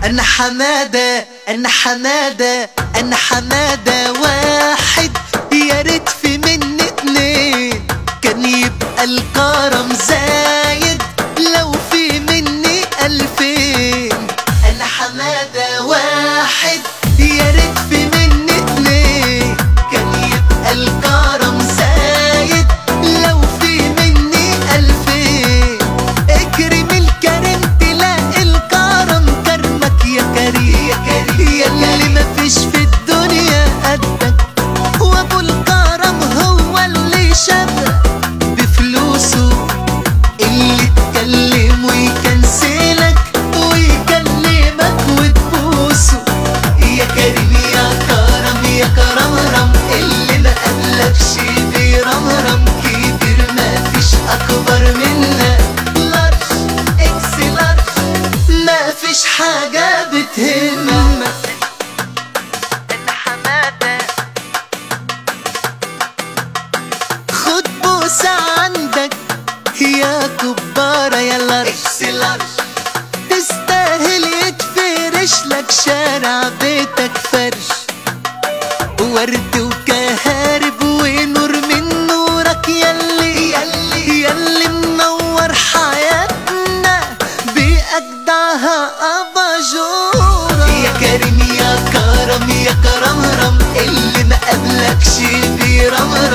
أنا حمادة أنا حمادة أنا حمادة واحد، يا ريت في مني اتنين كان يبقى الكرم زايد لو في مني ألفين. أنا حمادة واحد، يا ريت في مني اتنين كان يبقى الكرم زايد لو في مني ألفين. اكرم الكريم تلاقي الكرم كرمك يا كريم، يا اللي مفيش في الدنيا قدك، وابو الكرم هو اللي شبك بفلوسه، اللي تكلم ويكنسلك ويكلمك وتبوسه. يا كريم يا كرم يا كرمرم، اللي ما قبلكش بيرمرم كبير مفيش اكبر منك، لارج اكس لارج مفيش حاجة بتهمك. أنا حمادة خد بوسة عندك يا كبارة يا لارج اكس لارج، تستاهل يتفرش لك شارع بيتك فرش، ورد وكهارب ونور من نورك ياللي ياللي منور حياتنا بأجدعها أباجورة. يا كريم يا كرم يا كرمرم، اللي ما قبلكش بيرمرم